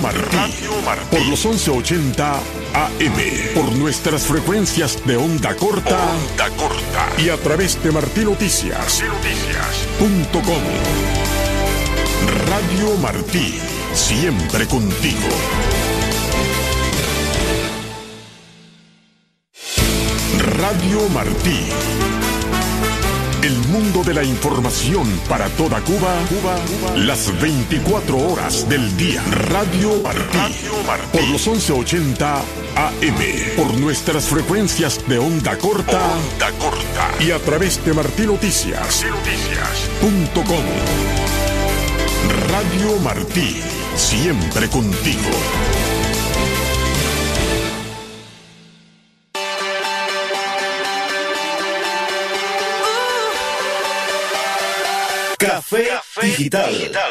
Martí. Por los 1180 AM. Por nuestras frecuencias de onda corta. Y a través de martinoticias.com. Radio Martí. Siempre contigo. Radio Martí. El mundo de la información para toda Cuba, las 24 horas del día. Radio Martí. Por los 1180 AM. Por nuestras frecuencias de onda corta. Y a través de martinoticias.com. Radio Martí. Siempre contigo. Café Digital.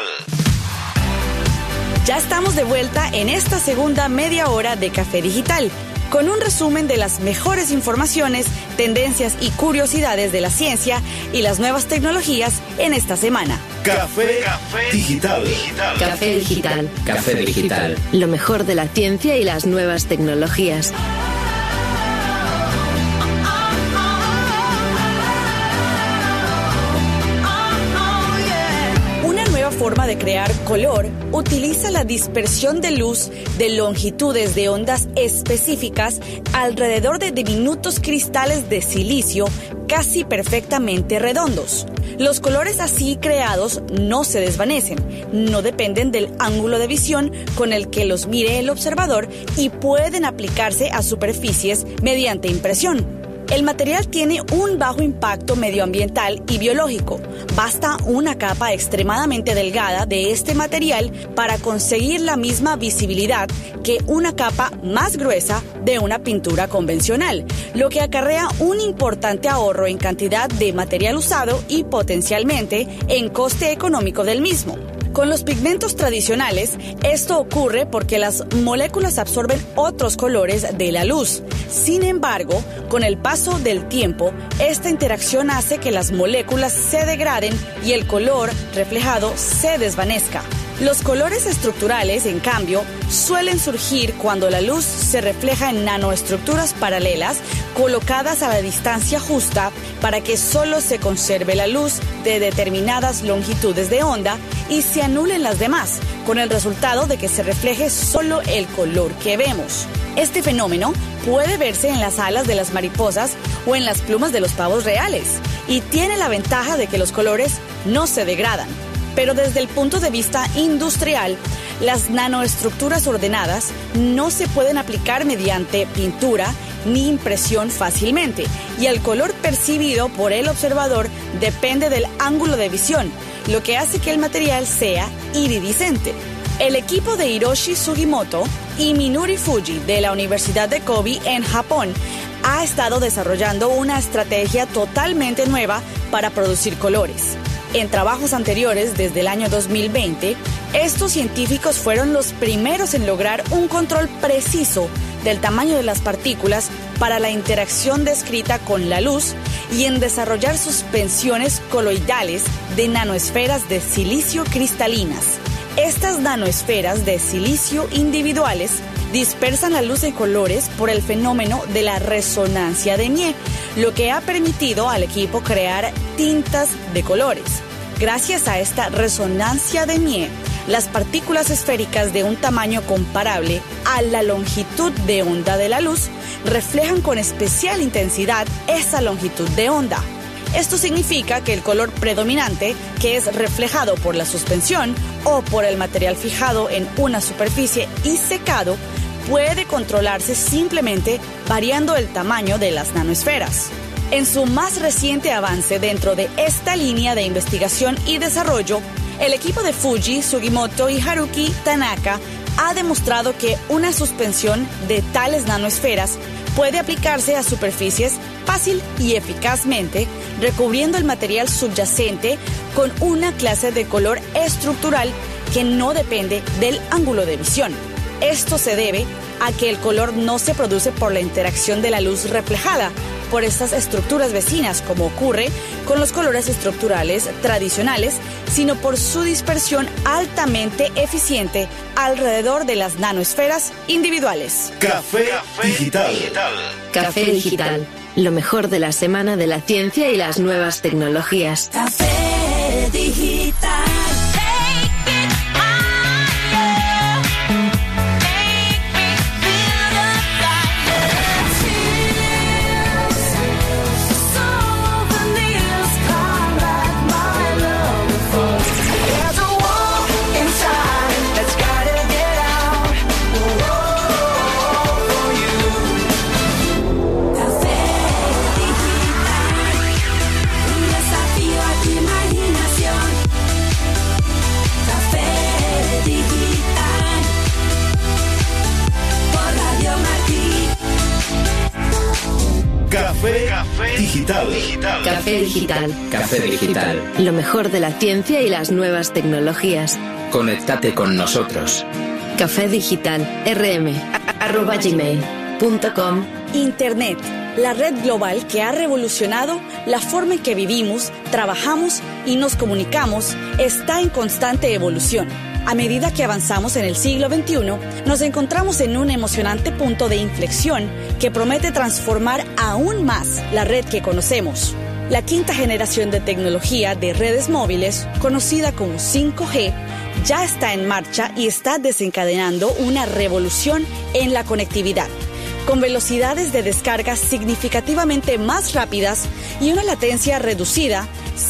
Ya estamos de vuelta en esta segunda media hora de Café Digital, con un resumen de las mejores informaciones, tendencias y curiosidades de la ciencia y las nuevas tecnologías en esta semana. Café Digital. Café Digital. Café Digital. Lo mejor de la ciencia y las nuevas tecnologías. Forma de crear color utiliza la dispersión de luz de longitudes de ondas específicas alrededor de diminutos cristales de silicio casi perfectamente redondos. Los colores así creados no se desvanecen, no dependen del ángulo de visión con el que los mire el observador y pueden aplicarse a superficies mediante impresión. El material tiene un bajo impacto medioambiental y biológico. Basta una capa extremadamente delgada de este material para conseguir la misma visibilidad que una capa más gruesa de una pintura convencional, lo que acarrea un importante ahorro en cantidad de material usado y potencialmente en coste económico del mismo. Con los pigmentos tradicionales, esto ocurre porque las moléculas absorben otros colores de la luz. Sin embargo, con el paso del tiempo, esta interacción hace que las moléculas se degraden y el color reflejado se desvanezca. Los colores estructurales, en cambio, suelen surgir cuando la luz se refleja en nanoestructuras paralelas colocadas a la distancia justa para que solo se conserve la luz de determinadas longitudes de onda y se anulen las demás, con el resultado de que se refleje solo el color que vemos. Este fenómeno puede verse en las alas de las mariposas o en las plumas de los pavos reales y tiene la ventaja de que los colores no se degradan. Pero desde el punto de vista industrial, las nanoestructuras ordenadas no se pueden aplicar mediante pintura ni impresión fácilmente, y el color percibido por el observador depende del ángulo de visión, lo que hace que el material sea iridiscente. El equipo de Hiroshi Sugimoto y Minori Fuji de la Universidad de Kobe en Japón ha estado desarrollando una estrategia totalmente nueva para producir colores. En trabajos anteriores, desde el año 2020, estos científicos fueron los primeros en lograr un control preciso del tamaño de las partículas para la interacción descrita con la luz y en desarrollar suspensiones coloidales de nanoesferas de silicio cristalinas. Estas nanoesferas de silicio individuales dispersan la luz en colores por el fenómeno de la resonancia de Mie, lo que ha permitido al equipo crear tintas de colores. Gracias a esta resonancia de Mie, las partículas esféricas de un tamaño comparable a la longitud de onda de la luz reflejan con especial intensidad esa longitud de onda. Esto significa que el color predominante, que es reflejado por la suspensión o por el material fijado en una superficie y secado, puede controlarse simplemente variando el tamaño de las nanoesferas. En su más reciente avance dentro de esta línea de investigación y desarrollo, el equipo de Fuji, Sugimoto y Haruki Tanaka ha demostrado que una suspensión de tales nanoesferas puede aplicarse a superficies fácil y eficazmente, recubriendo el material subyacente con una clase de color estructural que no depende del ángulo de visión. Esto se debe a que el color no se produce por la interacción de la luz reflejada por estas estructuras vecinas, como ocurre con los colores estructurales tradicionales, sino por su dispersión altamente eficiente alrededor de las nanoesferas individuales. Café Digital. Café Digital. Lo mejor de la semana de la ciencia y las nuevas tecnologías. Café Digital. Café Digital. Café Digital. Café Digital. Lo mejor de la ciencia y las nuevas tecnologías. Conéctate con nosotros. Café Digital. rm@gmail.com. Internet, la red global que ha revolucionado la forma en que vivimos, trabajamos y nos comunicamos, está en constante evolución. A medida que avanzamos en el siglo XXI, nos encontramos en un emocionante punto de inflexión que promete transformar aún más la red que conocemos. La quinta generación de tecnología de redes móviles, conocida como 5G, ya está en marcha y está desencadenando una revolución en la conectividad. Con velocidades de descarga significativamente más rápidas y una latencia reducida,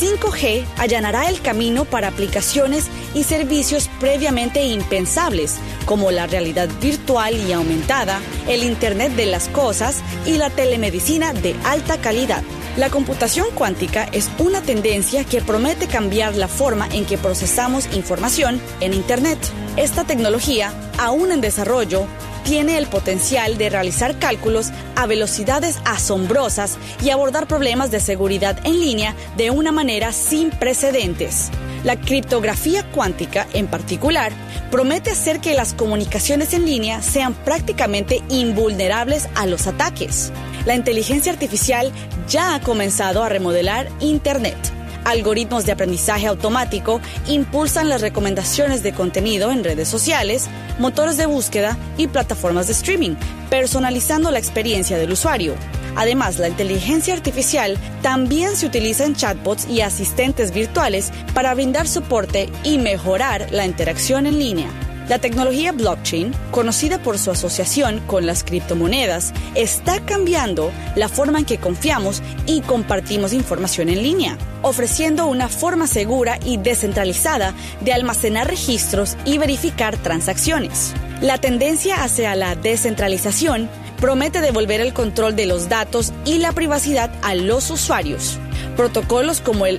5G allanará el camino para aplicaciones y servicios previamente impensables, como la realidad virtual y aumentada, el Internet de las cosas y la telemedicina de alta calidad. La computación cuántica es una tendencia que promete cambiar la forma en que procesamos información en Internet. Esta tecnología, aún en desarrollo, tiene el potencial de realizar cálculos a velocidades asombrosas y abordar problemas de seguridad en línea de una manera sin precedentes. La criptografía cuántica, en particular, promete hacer que las comunicaciones en línea sean prácticamente invulnerables a los ataques. La inteligencia artificial ya ha comenzado a remodelar Internet. Algoritmos de aprendizaje automático impulsan las recomendaciones de contenido en redes sociales, motores de búsqueda y plataformas de streaming, personalizando la experiencia del usuario. Además, la inteligencia artificial también se utiliza en chatbots y asistentes virtuales para brindar soporte y mejorar la interacción en línea. La tecnología blockchain, conocida por su asociación con las criptomonedas, está cambiando la forma en que confiamos y compartimos información en línea, ofreciendo una forma segura y descentralizada de almacenar registros y verificar transacciones. La tendencia hacia la descentralización promete devolver el control de los datos y la privacidad a los usuarios. Protocolos como el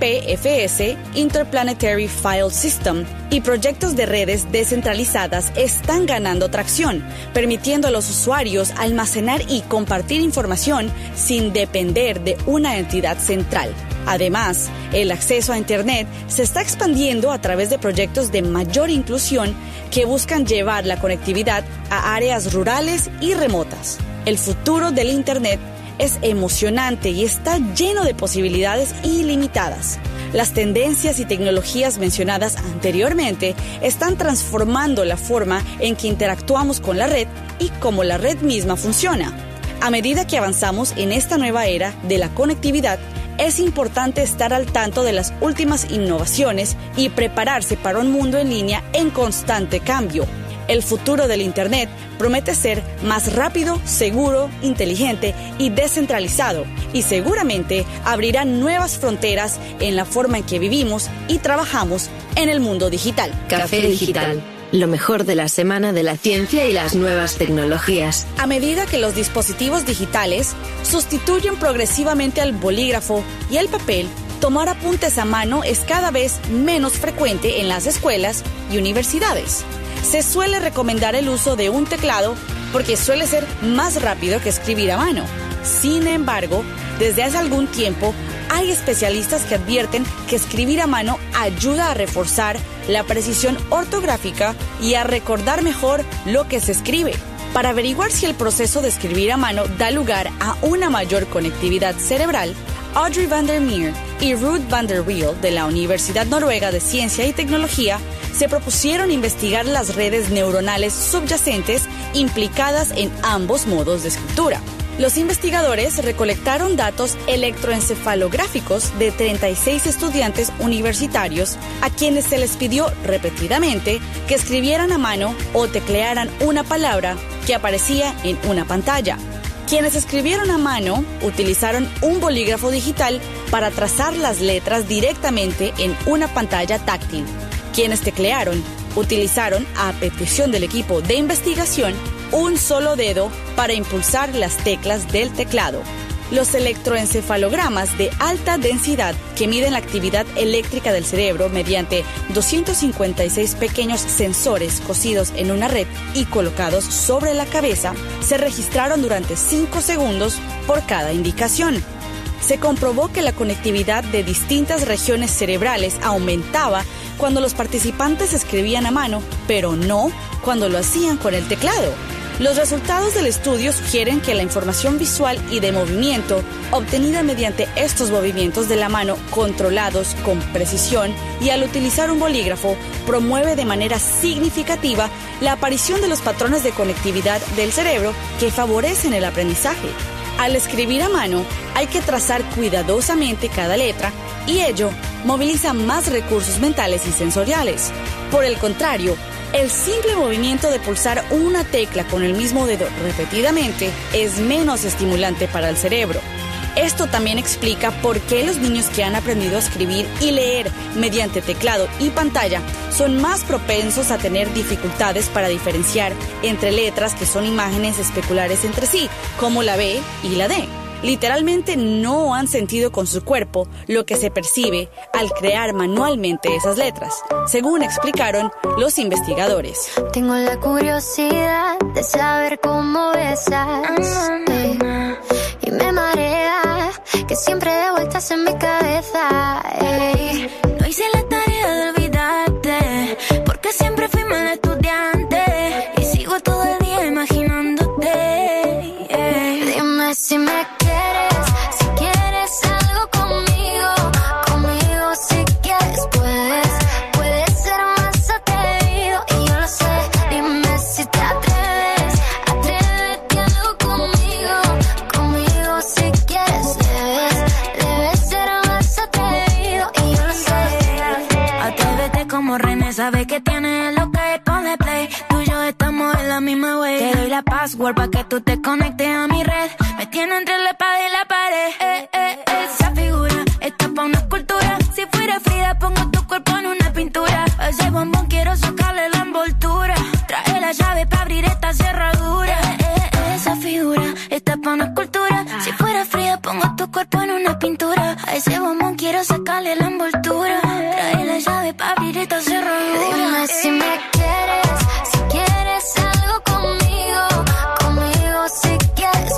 IPFS, Interplanetary File System, y proyectos de redes descentralizadas están ganando tracción, permitiendo a los usuarios almacenar y compartir información sin depender de una entidad central. Además, el acceso a Internet se está expandiendo a través de proyectos de mayor inclusión que buscan llevar la conectividad a áreas rurales y remotas. El futuro del Internet es emocionante y está lleno de posibilidades ilimitadas. Las tendencias y tecnologías mencionadas anteriormente están transformando la forma en que interactuamos con la red y cómo la red misma funciona. A medida que avanzamos en esta nueva era de la conectividad, es importante estar al tanto de las últimas innovaciones y prepararse para un mundo en línea en constante cambio. El futuro del Internet promete ser más rápido, seguro, inteligente y descentralizado, y seguramente abrirá nuevas fronteras en la forma en que vivimos y trabajamos en el mundo digital. Café Digital. Lo mejor de la semana de la ciencia y las nuevas tecnologías. A medida que los dispositivos digitales sustituyen progresivamente al bolígrafo y el papel, tomar apuntes a mano es cada vez menos frecuente en las escuelas y universidades. Se suele recomendar el uso de un teclado porque suele ser más rápido que escribir a mano. Sin embargo, desde hace algún tiempo hay especialistas que advierten que escribir a mano ayuda a reforzar la precisión ortográfica y a recordar mejor lo que se escribe. Para averiguar si el proceso de escribir a mano da lugar a una mayor conectividad cerebral, Audrey van der Meer y Ruud van der Wiel de la Universidad Noruega de Ciencia y Tecnología se propusieron investigar las redes neuronales subyacentes implicadas en ambos modos de escritura. Los investigadores recolectaron datos electroencefalográficos de 36 estudiantes universitarios a quienes se les pidió repetidamente que escribieran a mano o teclearan una palabra que aparecía en una pantalla. Quienes escribieron a mano utilizaron un bolígrafo digital para trazar las letras directamente en una pantalla táctil. Quienes teclearon utilizaron, a petición del equipo de investigación, un solo dedo para impulsar las teclas del teclado. Los electroencefalogramas de alta densidad que miden la actividad eléctrica del cerebro mediante 256 pequeños sensores cosidos en una red y colocados sobre la cabeza se registraron durante 5 segundos por cada indicación. Se comprobó que la conectividad de distintas regiones cerebrales aumentaba cuando los participantes escribían a mano, pero no cuando lo hacían con el teclado. Los resultados del estudio sugieren que la información visual y de movimiento obtenida mediante estos movimientos de la mano controlados con precisión y al utilizar un bolígrafo promueve de manera significativa la aparición de los patrones de conectividad del cerebro que favorecen el aprendizaje. Al escribir a mano hay que trazar cuidadosamente cada letra y ello moviliza más recursos mentales y sensoriales. Por el contrario, el simple movimiento de pulsar una tecla con el mismo dedo repetidamente es menos estimulante para el cerebro. Esto también explica por qué los niños que han aprendido a escribir y leer mediante teclado y pantalla son más propensos a tener dificultades para diferenciar entre letras que son imágenes especulares entre sí, como la B y la D. Literalmente no han sentido con su cuerpo lo que se percibe al crear manualmente esas letras, según explicaron los investigadores. Tengo la curiosidad de saber cómo besas, y me marea que siempre de vueltas en mi cabeza. No hice la tarea de olvidarte, porque siempre fui mal estudiante y sigo todo el día imaginándote. Dime si me quieres, si quieres algo conmigo, conmigo si quieres puedes ser más atrevido y yo lo sé. Dime si te atreves, atrévete algo conmigo, conmigo si quieres debes ser más atrevido y yo lo sé. Atrévete como René, sabe que tiene lo que pone play. Tú y yo estamos en la misma way. Te doy la password pa' que tú te conectes a mi red. Me tiene entre la espada y la pared. Esa figura está pa' una escultura. Si fuera Frida pongo tu cuerpo en una pintura. A ese bombón quiero sacarle la envoltura. Trae la llave pa' abrir esta cerradura. Esa figura está pa' una escultura. Si fuera Frida pongo tu cuerpo en una pintura. A ese bombón quiero sacarle la envoltura. Trae la llave pa' abrir esta cerradura. Dime si me quieres, si quieres algo conmigo, conmigo si quieres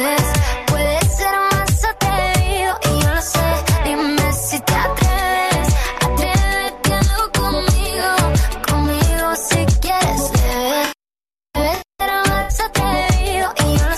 puedes ser más atrevido y yo lo sé. Dime si te atreves, atrévete algo conmigo, conmigo si quieres debes ser más atrevido y yo lo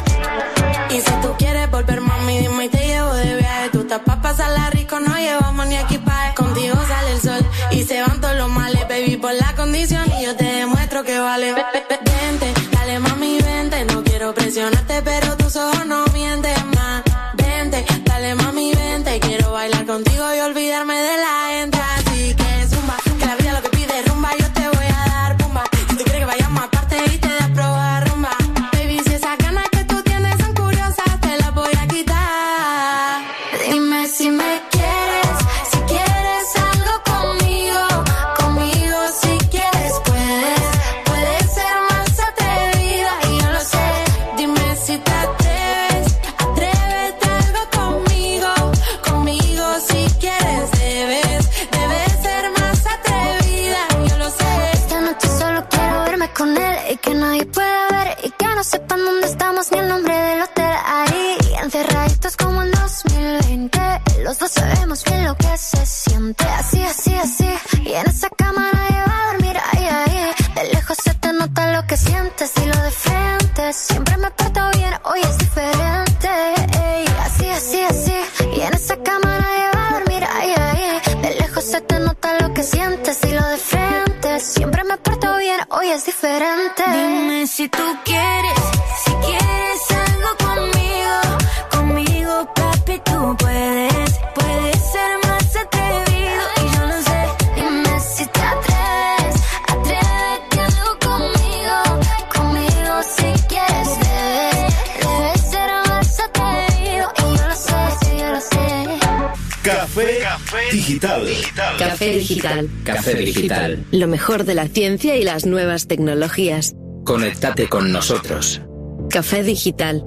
sé. Y si tú quieres volver, mami, dime y te llevo de viaje. Tú estás pa' pasarla rico, no llevamos ni equipaje. Contigo sale el sol y se van todos los males, baby, por la condición y yo te demuestro que vale. Vente, dale mami, vente, no quiero presionarte, pero tus ojos no mienten más. Vente, dale mami, vente, quiero bailar contigo y olvidarme de la gente. Así que zumba, que la vida lo que pide es rumba, yo te voy a dar pumba. Si tú quieres que vayamos aparte y te da probar rumba, baby, si esas ganas que tú tienes son curiosas, te las voy a quitar. Dime si me quieres, si quieres algo conmigo, conmigo si quieres puedes ser más atrevida y yo lo sé. Dime si te atreves, atrévete algo conmigo, conmigo si quieres debes ser más atrevida, yo lo sé. Esta noche solo quiero verme con él y que nadie pueda ver y que no sepan dónde estamos ni el nombre del hotel. Ahí encerraditos como en 2020, los Siempre me porto bien, hoy es diferente. Ey, así, así, así. Y en esa cama nadie va a dormir, ay, ay. De lejos se te nota lo que sientes y lo de frente. Siempre me porto bien, hoy es diferente. Dime si tú quieres algo conmigo, papi, tú puedes ser más atrevido y yo lo sé. Dime si te atreves algo conmigo, si quieres debes ser más atrevido y yo lo sé. Café Digital. Café Digital. Café Digital. Lo mejor de la ciencia y las nuevas tecnologías. Conéctate con nosotros. Café Digital,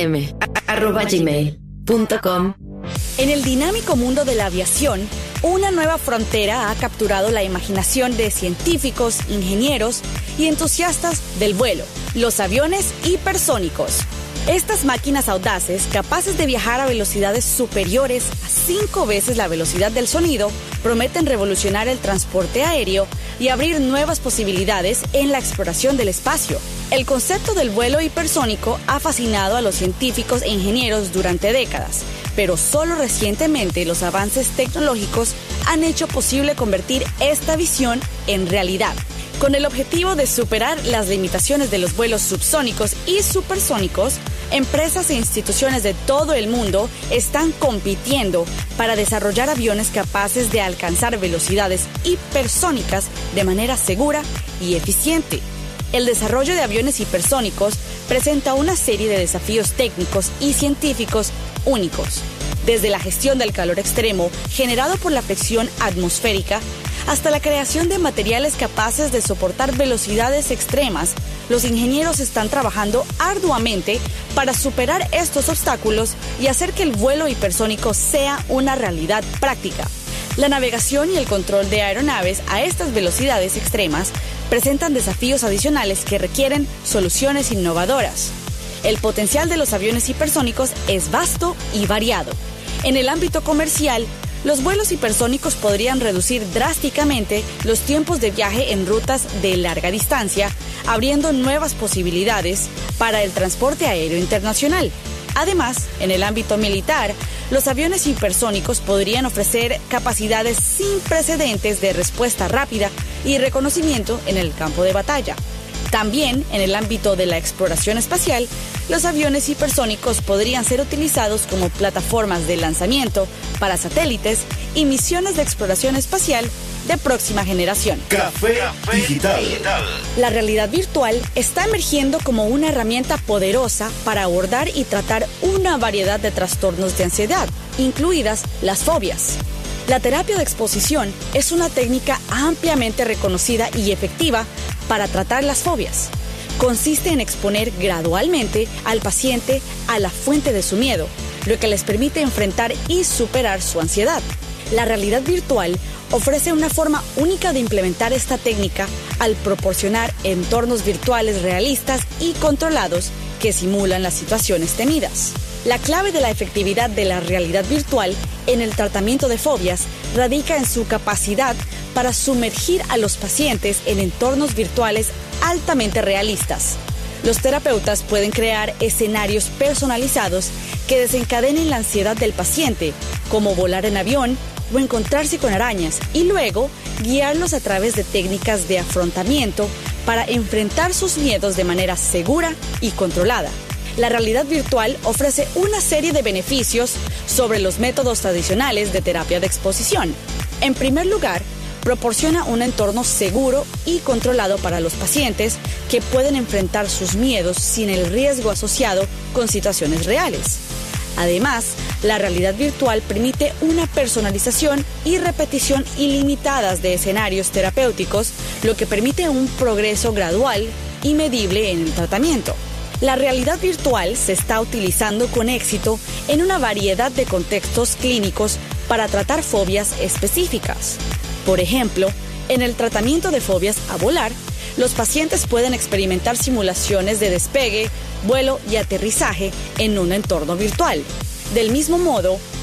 rm@gmail.com. En el dinámico mundo de la aviación, una nueva frontera ha capturado la imaginación de científicos, ingenieros y entusiastas del vuelo, los aviones hipersónicos. Estas máquinas audaces, capaces de viajar a velocidades superiores a 5 veces la velocidad del sonido, prometen revolucionar el transporte aéreo y abrir nuevas posibilidades en la exploración del espacio. El concepto del vuelo hipersónico ha fascinado a los científicos e ingenieros durante décadas, pero solo recientemente los avances tecnológicos han hecho posible convertir esta visión en realidad. Con el objetivo de superar las limitaciones de los vuelos subsónicos y supersónicos, empresas e instituciones de todo el mundo están compitiendo para desarrollar aviones capaces de alcanzar velocidades hipersónicas de manera segura y eficiente. El desarrollo de aviones hipersónicos presenta una serie de desafíos técnicos y científicos únicos, desde la gestión del calor extremo generado por la fricción atmosférica hasta la creación de materiales capaces de soportar velocidades extremas. Los ingenieros están trabajando arduamente para superar estos obstáculos y hacer que el vuelo hipersónico sea una realidad práctica. La navegación y el control de aeronaves a estas velocidades extremas presentan desafíos adicionales que requieren soluciones innovadoras. El potencial de los aviones hipersónicos es vasto y variado. En el ámbito comercial, los vuelos hipersónicos podrían reducir drásticamente los tiempos de viaje en rutas de larga distancia, abriendo nuevas posibilidades para el transporte aéreo internacional. Además, en el ámbito militar, los aviones hipersónicos podrían ofrecer capacidades sin precedentes de respuesta rápida y reconocimiento en el campo de batalla. También, en el ámbito de la exploración espacial, los aviones hipersónicos podrían ser utilizados como plataformas de lanzamiento para satélites y misiones de exploración espacial de próxima generación. Café Digital. La realidad virtual está emergiendo como una herramienta poderosa para abordar y tratar una variedad de trastornos de ansiedad, incluidas las fobias. La terapia de exposición es una técnica ampliamente reconocida y efectiva para tratar las fobias. Consiste en exponer gradualmente al paciente a la fuente de su miedo, lo que les permite enfrentar y superar su ansiedad. La realidad virtual ofrece una forma única de implementar esta técnica al proporcionar entornos virtuales realistas y controlados que simulan las situaciones temidas. La clave de la efectividad de la realidad virtual en el tratamiento de fobias radica en su capacidad para sumergir a los pacientes en entornos virtuales altamente realistas. Los terapeutas pueden crear escenarios personalizados que desencadenen la ansiedad del paciente, como volar en avión o encontrarse con arañas, y luego guiarlos a través de técnicas de afrontamiento para enfrentar sus miedos de manera segura y controlada. La realidad virtual ofrece una serie de beneficios sobre los métodos tradicionales de terapia de exposición. En primer lugar, proporciona un entorno seguro y controlado para los pacientes que pueden enfrentar sus miedos sin el riesgo asociado con situaciones reales. Además, la realidad virtual permite una personalización y repetición ilimitadas de escenarios terapéuticos, lo que permite un progreso gradual y medible en el tratamiento. La realidad virtual se está utilizando con éxito en una variedad de contextos clínicos para tratar fobias específicas. Por ejemplo, en el tratamiento de fobias a volar, los pacientes pueden experimentar simulaciones de despegue, vuelo y aterrizaje en un entorno virtual. Del mismo modo,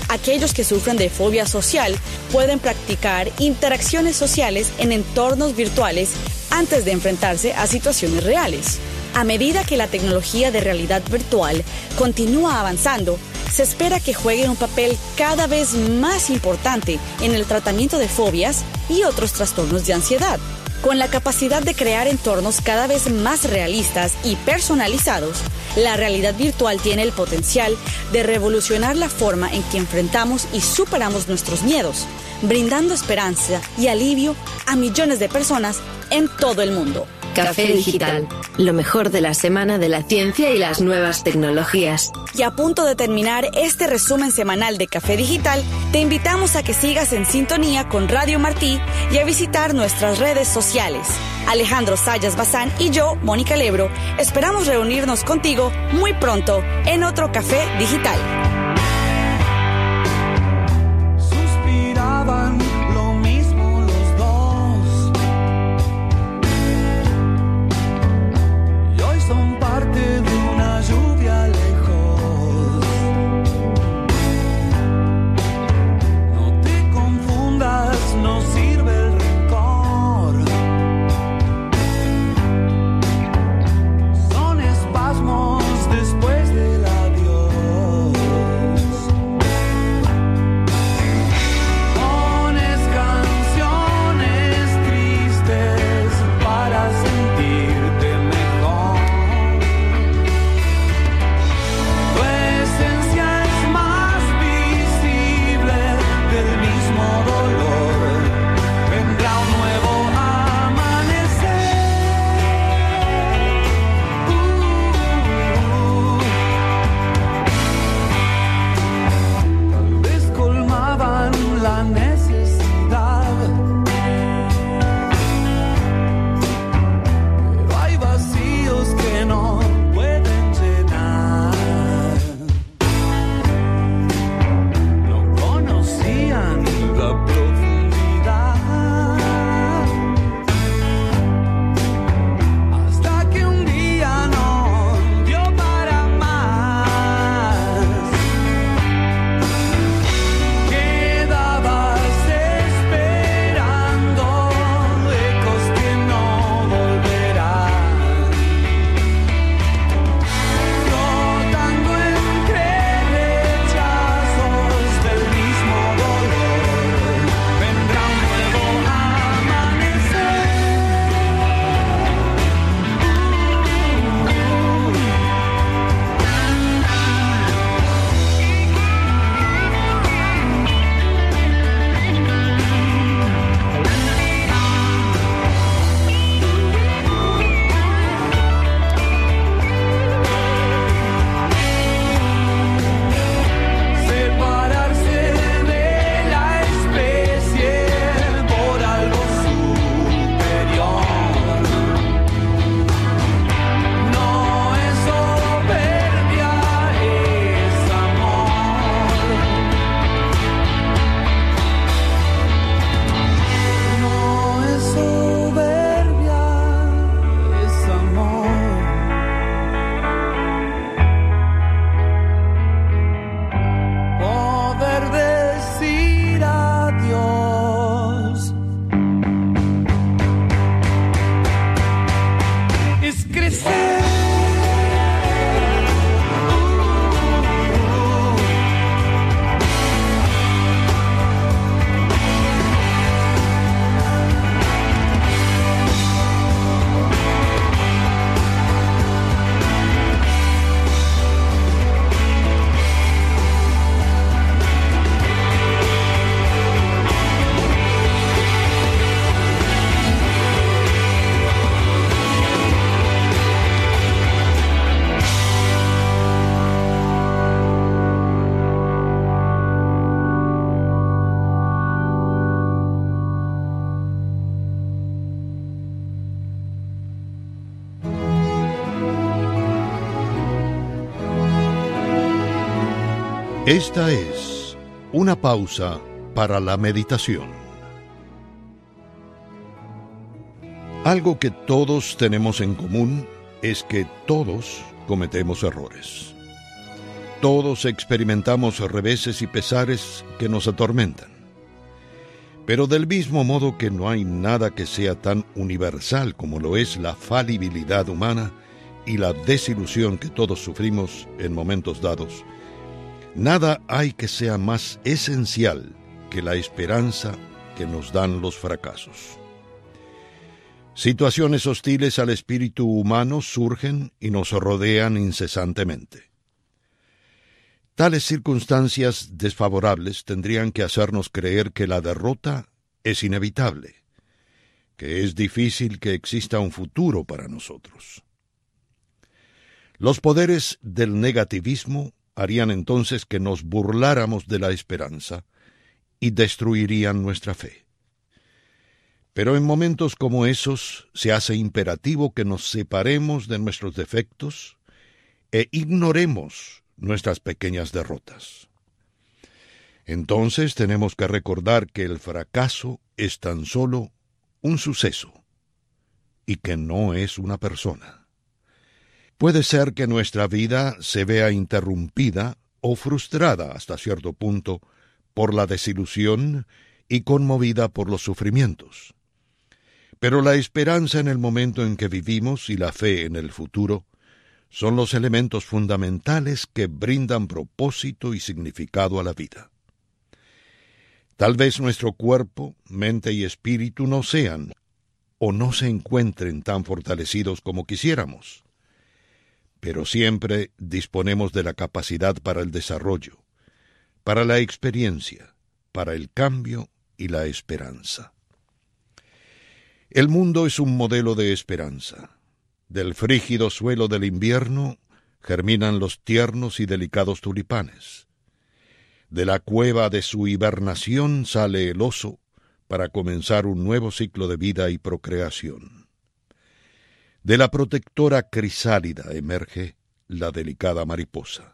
Aquellos que sufren de fobia social pueden practicar interacciones sociales en entornos virtuales antes de enfrentarse a situaciones reales. A medida que la tecnología de realidad virtual continúa avanzando, se espera que juegue un papel cada vez más importante en el tratamiento de fobias y otros trastornos de ansiedad. Con la capacidad de crear entornos cada vez más realistas y personalizados, la realidad virtual tiene el potencial de revolucionar la forma en que enfrentamos y superamos nuestros miedos, brindando esperanza y alivio a millones de personas en todo el mundo. Café Digital, lo mejor de la semana de la ciencia y las nuevas tecnologías. Y a punto de terminar este resumen semanal de Café Digital, te invitamos a que sigas en sintonía con Radio Martí y a visitar nuestras redes sociales. Alejandro Sayas Bazán y yo, Mónica Lebro, esperamos reunirnos contigo muy pronto en otro Café Digital. Suspiraban lo mismo los dos, y hoy son parte de una lluvia lejos. No te confundas, no sirve el rencor. Son espasmos después del adiós. Pones canciones tristes para sentirte mejor. Tu esencia es más visible del mismo dolor. Vendrá un nuevo amanecer. Tal vez colmaban la necesidad, pero hay vacíos que no pueden llenar. No conocían la profundidad hasta que un día no dio para más. Quedabas esperando ecos que no volverán, flotando entre rechazos del mismo dolor. Vendrá un nuevo amanecer. Separarse de la especie por algo superior. No es soberbia, es amor. No es soberbia, es amor. Poder decir adiós es crecer. Esta es una pausa para la meditación. Algo que todos tenemos en común es que todos cometemos errores. Todos experimentamos reveses y pesares que nos atormentan. Pero del mismo modo que no hay nada que sea tan universal como lo es la falibilidad humana y la desilusión que todos sufrimos en momentos dados, nada hay que sea más esencial que la esperanza que nos dan los fracasos. Situaciones hostiles al espíritu humano surgen y nos rodean incesantemente. Tales circunstancias desfavorables tendrían que hacernos creer que la derrota es inevitable, que es difícil que exista un futuro para nosotros. Los poderes del negativismo harían entonces que nos burláramos de la esperanza y destruirían nuestra fe. Pero en momentos como esos se hace imperativo que nos separemos de nuestros defectos e ignoremos nuestras pequeñas derrotas. Entonces tenemos que recordar que el fracaso es tan solo un suceso y que no es una persona. Puede ser que nuestra vida se vea interrumpida o frustrada hasta cierto punto por la desilusión y conmovida por los sufrimientos. Pero la esperanza en el momento en que vivimos y la fe en el futuro son los elementos fundamentales que brindan propósito y significado a la vida. Tal vez nuestro cuerpo, mente y espíritu no sean o no se encuentren tan fortalecidos como quisiéramos, pero siempre disponemos de la capacidad para el desarrollo, para la experiencia, para el cambio y la esperanza. El mundo es un modelo de esperanza. Del frígido suelo del invierno germinan los tiernos y delicados tulipanes. De la cueva de su hibernación sale el oso para comenzar un nuevo ciclo de vida y procreación. De la protectora crisálida emerge la delicada mariposa.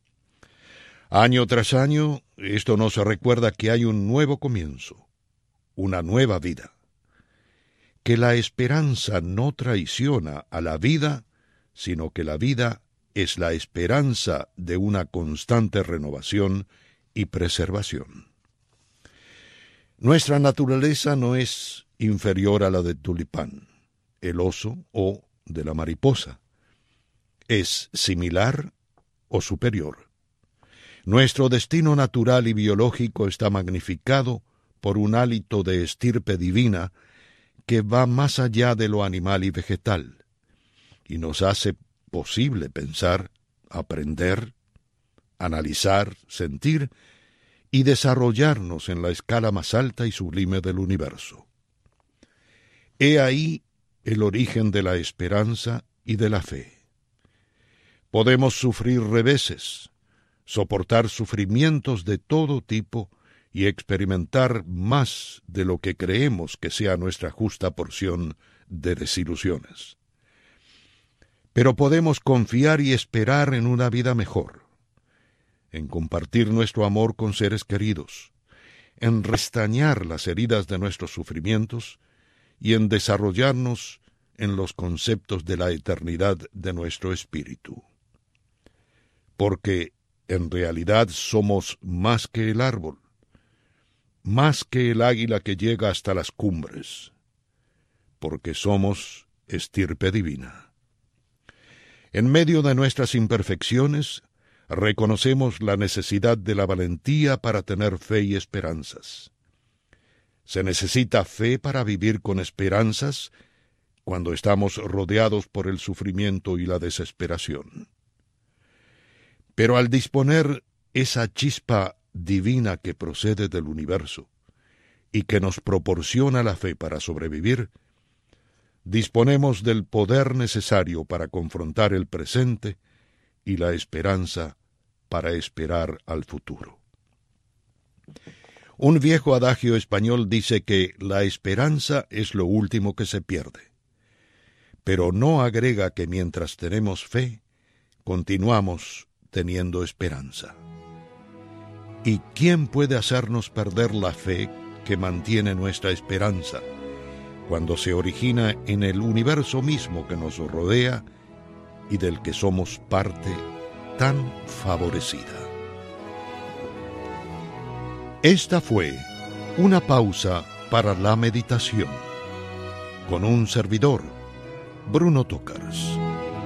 Año tras año, esto nos recuerda que hay un nuevo comienzo, una nueva vida. Que la esperanza no traiciona a la vida, sino que la vida es la esperanza de una constante renovación y preservación. Nuestra naturaleza no es inferior a la del tulipán, el oso o de la mariposa. Es similar o superior. Nuestro destino natural y biológico está magnificado por un hálito de estirpe divina que va más allá de lo animal y vegetal, y nos hace posible pensar, aprender, analizar, sentir y desarrollarnos en la escala más alta y sublime del universo. He ahí el origen de la esperanza y de la fe. Podemos sufrir reveses, soportar sufrimientos de todo tipo y experimentar más de lo que creemos que sea nuestra justa porción de desilusiones. Pero podemos confiar y esperar en una vida mejor, en compartir nuestro amor con seres queridos, en restañar las heridas de nuestros sufrimientos y en desarrollarnos en los conceptos de la eternidad de nuestro espíritu. Porque en realidad somos más que el árbol, más que el águila que llega hasta las cumbres, porque somos estirpe divina. En medio de nuestras imperfecciones, reconocemos la necesidad de la valentía para tener fe y esperanzas. Se necesita fe para vivir con esperanzas cuando estamos rodeados por el sufrimiento y la desesperación. Pero al disponer esa chispa divina que procede del universo y que nos proporciona la fe para sobrevivir, disponemos del poder necesario para confrontar el presente y la esperanza para esperar al futuro. Un viejo adagio español dice que la esperanza es lo último que se pierde, pero no agrega que mientras tenemos fe, continuamos teniendo esperanza. ¿Y quién puede hacernos perder la fe que mantiene nuestra esperanza cuando se origina en el universo mismo que nos rodea y del que somos parte tan favorecida. Esta fue una pausa para la meditación, con un servidor, Bruno Tócars.